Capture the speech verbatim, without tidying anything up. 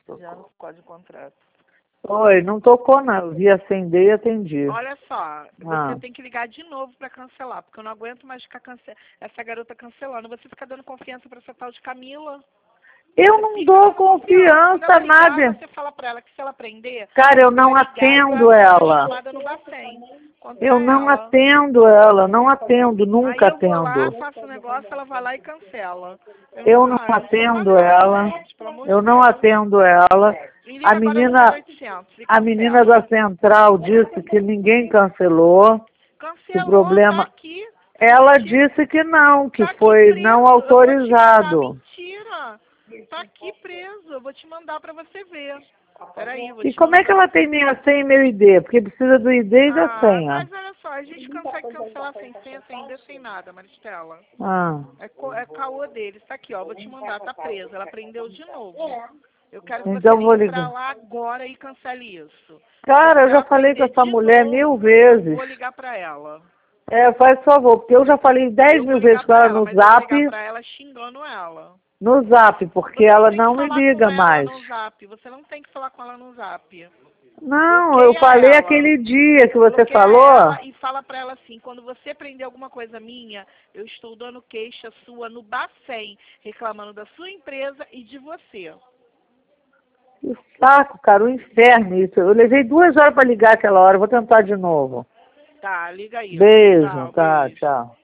Já no código de contrato. Oi, não tocou não, eu vi acender e atendi. Olha só, você Ah. tem que ligar de novo para cancelar, porque eu não aguento mais ficar cance... essa garota cancelando. Você fica dando confiança para essa tal de Camila. Eu Você não fica dou dando confiança, Quando ela ligar, nada. você fala para ela que se ela prender, Cara, eu você não vai ligar e atendo vai fazer ela. chamada no Bacen contra Eu não ela. atendo ela, não atendo, Aí nunca eu vou lá, atendo. faço o negócio, ela vai lá e cancela. Eu, Eu não, não ah, eu não vou atendo pagar, ela, gente, pelo amor eu de não Deus. atendo ela. E A liga agora no menina, zero oitocentos e a menina cancela. da central disse que ninguém cancelou, que o Cancelou, tá problema... aqui. Tá Ela mentindo. disse que não, que Tá aqui foi preso. não Eu vou te mandar autorizado. mentira. Tá aqui preso. Eu vou te mandar pra você ver. Peraí, eu vou E te como é que mandar. ela tem minha senha e meu I D? Porque precisa do I D e da Ah, senha. mas olha só, a gente consegue cancelar sem senha, sem I D, sem nada, Maristela. Ah. É, co- é caô deles. Tá aqui, ó. Vou te mandar. Tá presa. Ela prendeu de novo. Eu quero que você Então vou ligue pra ligar. lá agora e cancele isso. Porque Cara, se eu já ela falei com prender essa de mulher novo, mil eu vezes. vou ligar pra ela. É, faz favor, porque eu já falei dez Eu vou mil vezes ligar com pra ela ela, no mas eu vou zap, ligar pra ela xingando ela. no zap, porque Você não ela tem que não me falar liga com ela mais. no zap. Você não tem que falar com ela no zap. Não, eu Bloqueia falei ela. aquele dia que você Bloqueia falou. ela e fala pra ela assim, quando você prender alguma coisa minha, eu estou dando queixa sua no Bacen, reclamando da sua empresa e de você. Que saco, cara, o inferno isso. Eu levei duas horas para ligar aquela hora, vou tentar de novo. Tá, liga aí. Beijo, Tchau, tá, beijo. tchau.